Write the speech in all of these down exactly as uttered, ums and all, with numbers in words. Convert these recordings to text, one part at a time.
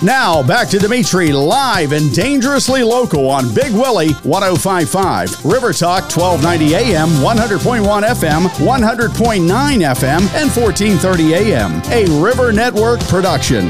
Now, back to Dimitri live and dangerously local on Big Willie one oh five point five, River Talk twelve ninety A M, one hundred point one F M, one hundred point nine F M, and fourteen thirty A M. A River Network production.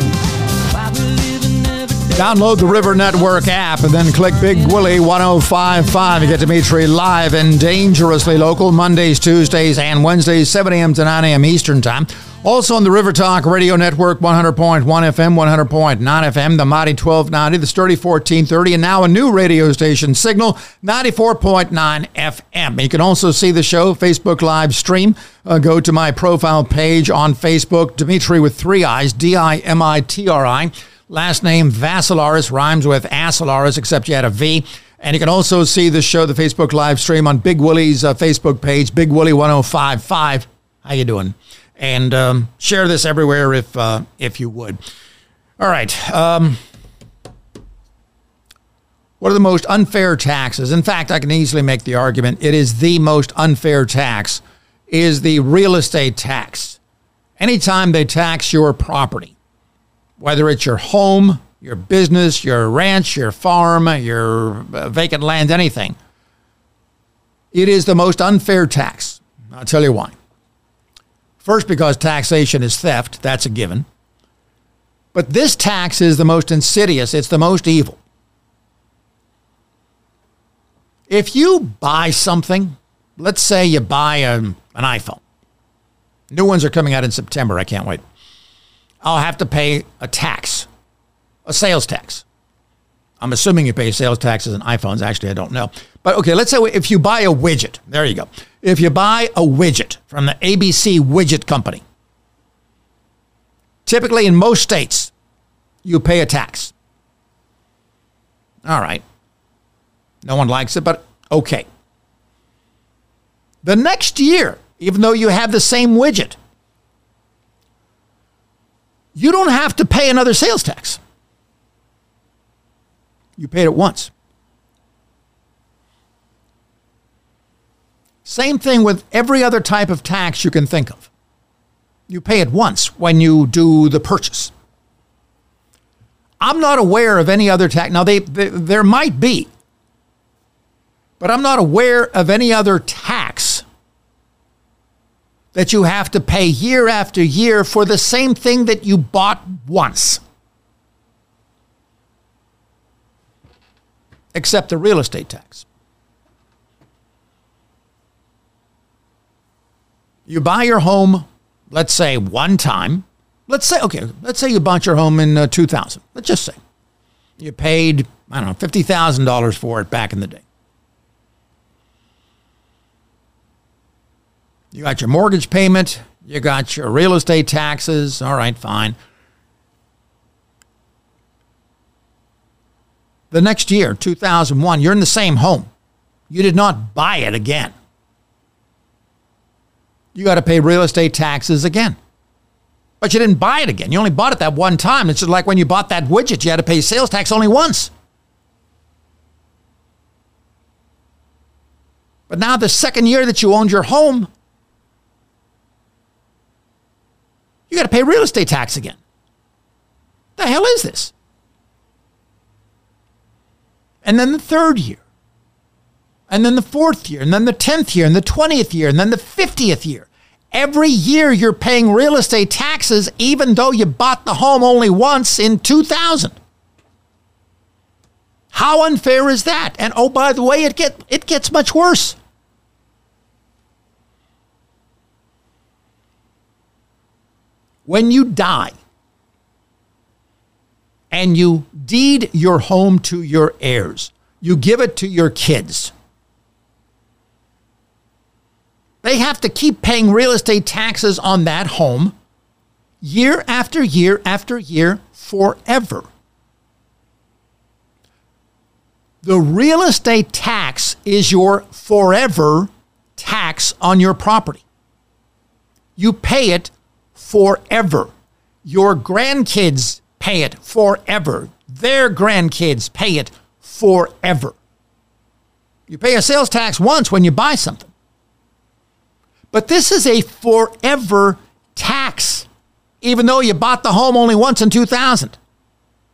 Download the River Network app and then click Big Willie one oh five point five. You get Dimitri live and dangerously local Mondays, Tuesdays, and Wednesdays, seven A M to nine A M Eastern Time. Also on the River Talk Radio Network, one hundred point one F M, one hundred point nine F M, the Mighty twelve ninety, the Sturdy fourteen thirty, and now a new radio station, Signal ninety-four point nine F M. You can also see the show, Facebook live stream. Uh, go to my profile page on Facebook, Dimitri with three I's, D I M I T R I. Last name Vassilaris, rhymes with Asilaris, except you had a V. And you can also see the show, the Facebook live stream, on Big Willie's uh, Facebook page, Big Willie one oh five point five. How you doing? And um, share this everywhere if uh, if you would. All right. Um, what are the most unfair taxes? In fact, I can easily make the argument it is the most unfair tax is the real estate tax. Anytime they tax your property, whether it's your home, your business, your ranch, your farm, your uh, vacant land, anything, it is the most unfair tax. I'll tell you why. First, because taxation is theft. That's a given. But this tax is the most insidious. It's the most evil. If you buy something, let's say you buy a, an iPhone. New ones are coming out in September. I can't wait. I'll have to pay a tax, a sales tax. I'm assuming you pay sales taxes on iPhones. Actually, I don't know. But okay, let's say if you buy a widget, there you go. If you buy a widget from the A B C Widget Company, typically in most states, you pay a tax. All right. No one likes it, but okay. The next year, even though you have the same widget, you don't have to pay another sales tax. You paid it once. Same thing with every other type of tax you can think of. You pay it once when you do the purchase. I'm not aware of any other tax. Now, they, they there might be, but I'm not aware of any other tax that you have to pay year after year for the same thing that you bought once. Except the real estate tax. You buy your home, let's say one time. Let's say, okay, let's say you bought your home in uh, two thousand. Let's just say. You paid, I don't know, fifty thousand dollars for it back in the day. You got your mortgage payment. You got your real estate taxes. All right, fine. The next year, two thousand one, you're in the same home. You did not buy it again. You got to pay real estate taxes again. But you didn't buy it again. You only bought it that one time. It's just like when you bought that widget, you had to pay sales tax only once. But now the second year that you owned your home, you got to pay real estate tax again. The hell is this? And then the third year. And then the fourth year. And then the tenth year. And the twentieth year. And then the fiftieth year. Every year you're paying real estate taxes even though you bought the home only once in two thousand. How unfair is that? And oh, by the way, it get it gets much worse. When you die and you deed your home to your heirs, you give it to your kids, they have to keep paying real estate taxes on that home year after year after year forever. The real estate tax is your forever tax on your property. You pay it forever. Your grandkids pay it forever. Their grandkids pay it forever. You pay a sales tax once when you buy something. But this is a forever tax, even though you bought the home only once in two thousand.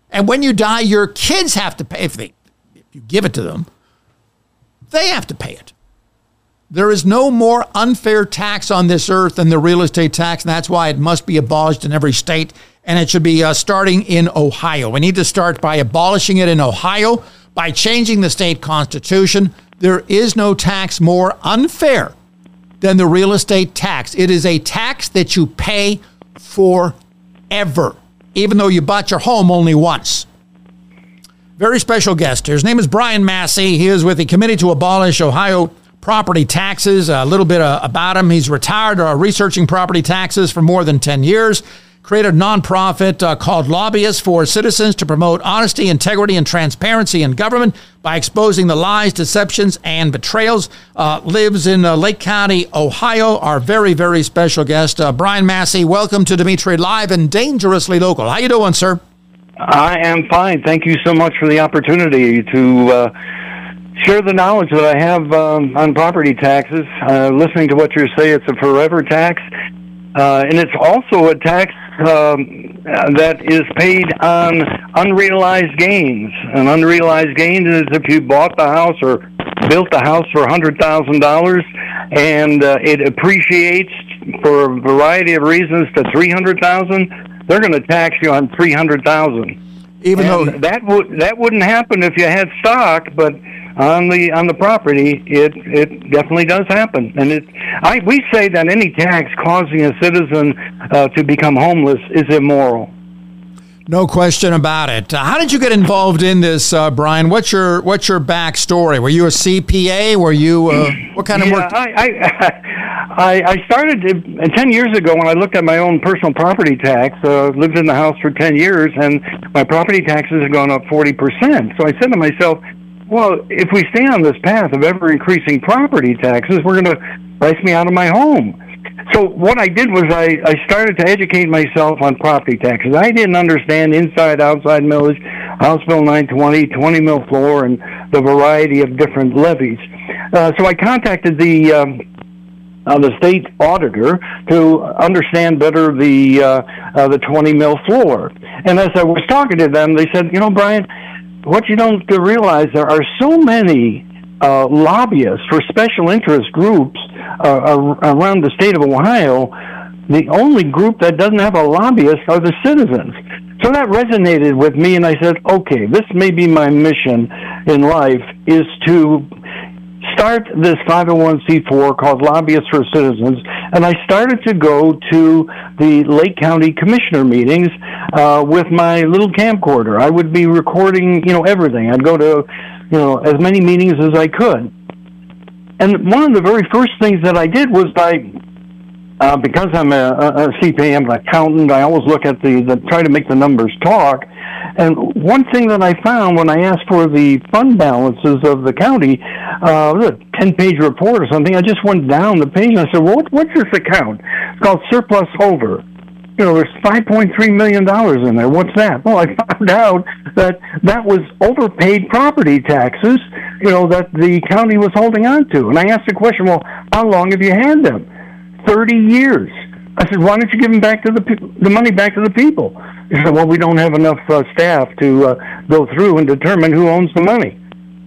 And when you die, your kids have to pay. If they, if you give it to them, they have to pay it. There is no more unfair tax on this earth than the real estate tax, and that's why it must be abolished in every state, and it should be uh, starting in Ohio. We need to start by abolishing it in Ohio, by changing the state constitution. There is no tax more unfair than the real estate tax. It is a tax that you pay forever, even though you bought your home only once. Very special guest here. His name is Brian Massey. He is with the Committee to Abolish Ohio Property Taxes. A little bit uh, about him. He's retired uh, researching property taxes for more than ten years. Created a nonprofit uh, called Lobbyists for Citizens to promote honesty, integrity, and transparency in government by exposing the lies, deceptions, and betrayals. Uh, lives in uh, Lake County, Ohio. Our very, very special guest, uh, Brian Massey. Welcome to Dimitri Live and Dangerously Local. How you doing, sir? I am fine. Thank you so much for the opportunity to uh, share the knowledge that I have um, on property taxes. Uh, listening to what you say, it's a forever tax, uh, and it's also a tax um, that is paid on unrealized gains. And unrealized gains is if you bought the house or built the house for one hundred thousand dollars and uh, it appreciates for a variety of reasons to three hundred thousand dollars, they're going to tax you on three hundred thousand dollars. Even and though that would that wouldn't happen if you had stock, but on the on the property, it it definitely does happen. And it I we say that any tax causing a citizen uh, to become homeless is immoral. No question about it. Uh, how did you get involved in this, uh, Brian? What's your what's your backstory? Were you a C P A? Were you uh, what kind of yeah, work? I, I I started uh, ten years ago when I looked at my own personal property tax. Uh, lived in the house for ten years, and my property taxes have gone up forty percent. So I said to myself, well, if we stay on this path of ever increasing property taxes, we're going to price me out of my home. So what I did was I, I started to educate myself on property taxes. I didn't understand inside, outside millage, House Bill nine twenty, twenty mil floor, and the variety of different levies. Uh, so I contacted the um, uh, the state auditor to understand better the uh, uh, the twenty mil floor. And as I was talking to them, they said, you know, Brian, what you don't realize, there are so many uh, lobbyists for special interest groups uh, around the state of Ohio. The only group that doesn't have a lobbyist are the citizens. So that resonated with me, and I said, okay, this may be my mission in life, is to start this five oh one c four called Lobbyists for Citizens. And I started to go to the Lake County Commissioner meetings uh, with my little camcorder. I would be recording, you know, everything. I'd go to, you know, as many meetings as I could. And one of the very first things that I did was by, uh, because I'm a, a C P A, I'm an accountant, I always look at the, the, try to make the numbers talk. And one thing that I found when I asked for the fund balances of the county, uh, it was a ten-page report or something, I just went down the page and I said, well, what, what's this account? It's called Surplus Over. You know, there's five point three million dollars in there. What's that? Well, I found out that that was overpaid property taxes, you know, that the county was holding on to. And I asked the question, well, how long have you had them? thirty years. I said, why don't you give them back to the the money back to the people? He said, well, we don't have enough uh, staff to uh, go through and determine who owns the money.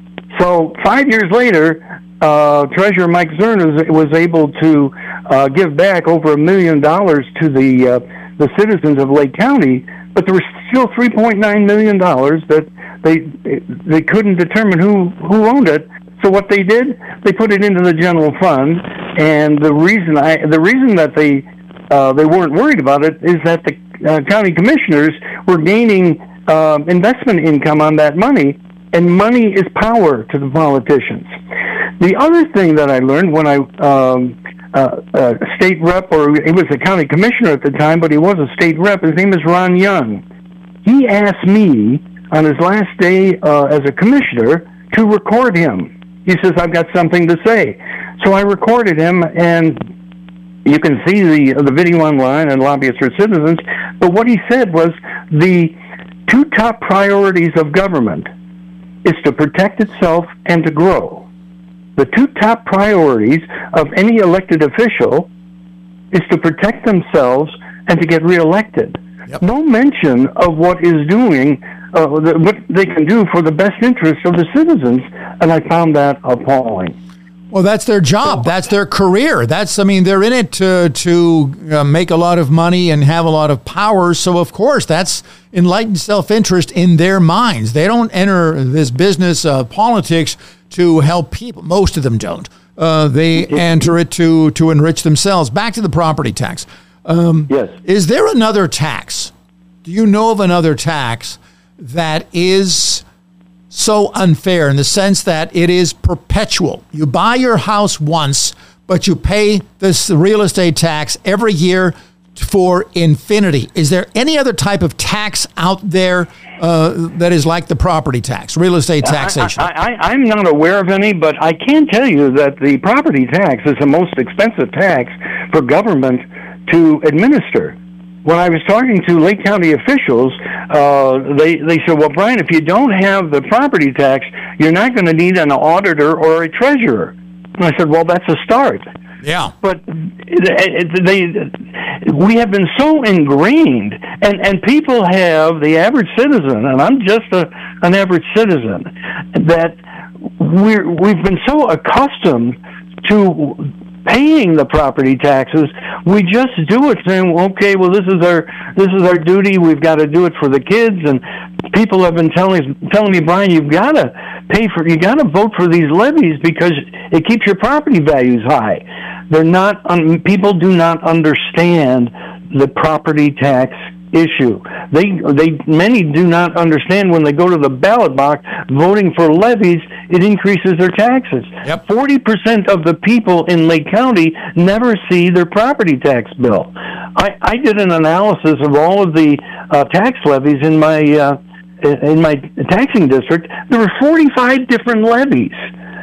So five years later, uh, Treasurer Mike Zern was, was able to uh, give back over a million dollars to the uh, the citizens of Lake County, but there was still three point nine million dollars that they they couldn't determine who, who owned it. So what they did, they put it into the general fund, and the reason I the reason that they uh, they weren't worried about it is that the uh, county commissioners were gaining uh, investment income on that money, and money is power to the politicians. The other thing that I learned when I um, uh, uh, state rep, or he was a county commissioner at the time, but he was a state rep. His name is Ron Young. He asked me on his last day uh, as a commissioner to record him. He says, I've got something to say. So I recorded him, and you can see the the video online on Lobbyists for Citizens. But what he said was the two top priorities of government is to protect itself and to grow. The two top priorities of any elected official is to protect themselves and to get reelected. Yep. No mention of what is doing uh, what they can do for the best interest of the citizens, and I found that appalling. Well, that's their job. That's their career. That's, I mean, they're in it to to uh, make a lot of money and have a lot of power. So, of course, that's enlightened self-interest in their minds. They don't enter this business of politics to help people. Most of them don't. Uh, they enter it to to enrich themselves. Back to the property tax. Um, yes. Is there another tax? Do you know of another tax that is so unfair in the sense that it is perpetual? You buy your house once, but you pay this real estate tax every year for infinity. Is there any other type of tax out there uh, that is like the property tax, real estate taxation? I, I, I'm not aware of any, but I can tell you that the property tax is the most expensive tax for government to administer. When I was talking to Lake County officials, uh, they, they said, well, Brian, if you don't have the property tax, you're not going to need an auditor or a treasurer. And I said, well, that's a start. Yeah. But they, we have been so ingrained, and, and people have, the average citizen, and I'm just a, an average citizen, that we're, we've been so accustomed to paying the property taxes, we just do it saying, okay, well, this is our this is our duty. We've got to do it for the kids. And people have been telling telling me, Brian, you've got to pay for, you got to vote for these levies because it keeps your property values high. They're not. Um, people do not understand the property tax issue. They they many do not understand when they go to the ballot box voting for levies, it increases their taxes. Yep. forty percent of the people in Lake County never see their property tax bill. I, I did an analysis of all of the uh, tax levies in my uh, in my taxing district. There were forty-five different levies.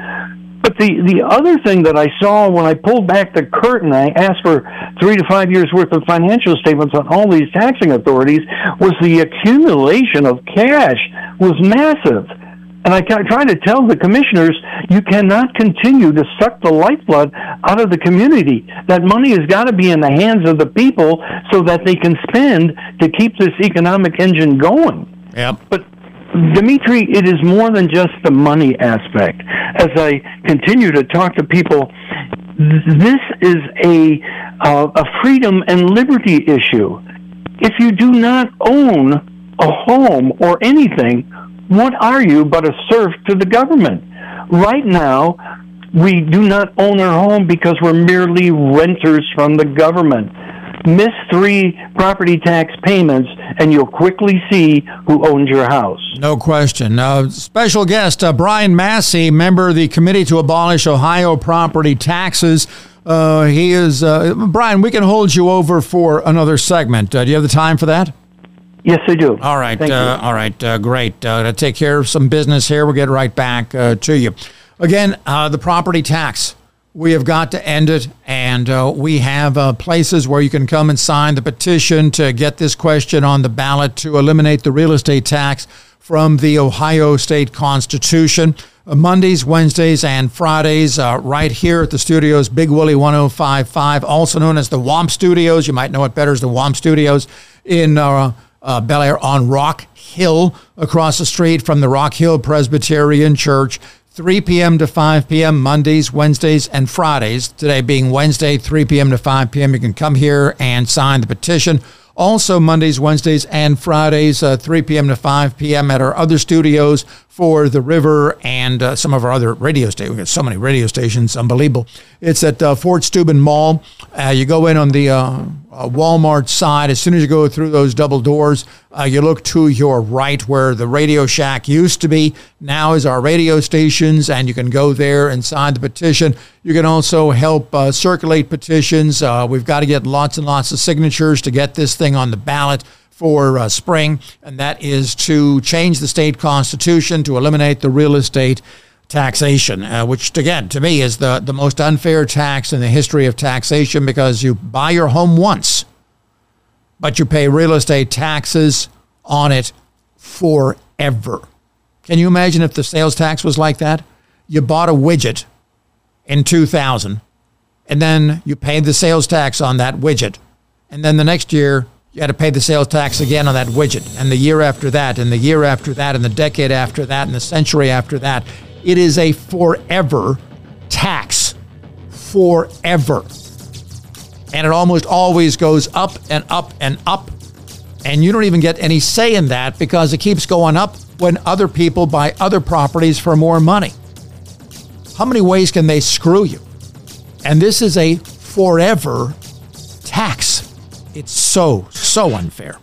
But the, the other thing that I saw when I pulled back the curtain, I asked for three to five years' worth of financial statements on all these taxing authorities, was the accumulation of cash was massive. And I tried to tell the commissioners, you cannot continue to suck the lifeblood out of the community. That money has got to be in the hands of the people so that they can spend to keep this economic engine going. Yep. But Dimitri, it is more than just the money aspect. As I continue to talk to people, this is a uh, a freedom and liberty issue. If you do not own a home or anything, what are you but a serf to the government? Right now, we do not own our home because we're merely renters from the government. Miss three property tax payments, and you'll quickly see who owns your house. No question. Uh, special guest, uh, Brian Massey, member of the Committee to Abolish Ohio Property Taxes. Uh, he is, uh, Brian, we can hold you over for another segment. Uh, do you have the time for that? Yes, I do. All right. Thank Uh, you. all right. Uh, great. Uh, to take care of some business here. We'll get right back uh, to you. Again, uh, the property tax. We have got to end it, and uh, we have uh, places where you can come and sign the petition to get this question on the ballot to eliminate the real estate tax from the Ohio State Constitution. Uh, Mondays, Wednesdays, and Fridays, uh, right here at the studios, Big Willie one oh five point five, also known as the Womp Studios. You might know it better as the Womp Studios in uh, uh, Bel Air on Rock Hill, across the street from the Rock Hill Presbyterian Church. three p.m. to five p.m. Mondays, Wednesdays, and Fridays. Today being Wednesday, three p.m. to five p.m. You can come here and sign the petition. Also Mondays, Wednesdays, and Fridays, uh, three p.m. to five p.m. at our other studios for The River and uh, some of our other radio stations. We've got so many radio stations, unbelievable. It's at uh, Fort Steuben Mall. Uh, you go in on the uh, uh, Walmart side. As soon as you go through those double doors, uh, you look to your right where the Radio Shack used to be. Now is our radio stations, and you can go there and sign the petition. You can also help uh, circulate petitions. Uh, we've got to get lots and lots of signatures to get this thing on the ballot for uh, spring, and that is to change the state constitution to eliminate the real estate taxation, uh, which, again, to me is the, the most unfair tax in the history of taxation, because you buy your home once, but you pay real estate taxes on it forever. Can you imagine if the sales tax was like that? You bought a widget in two thousand, and then you paid the sales tax on that widget, and then the next year you had to pay the sales tax again on that widget, and the year after that, and the year after that, and the decade after that, and the century after that. It is a forever tax. Forever. And it almost always goes up and up and up. And you don't even get any say in that because it keeps going up when other people buy other properties for more money. How many ways can they screw you? And this is a forever tax. It's so, so unfair.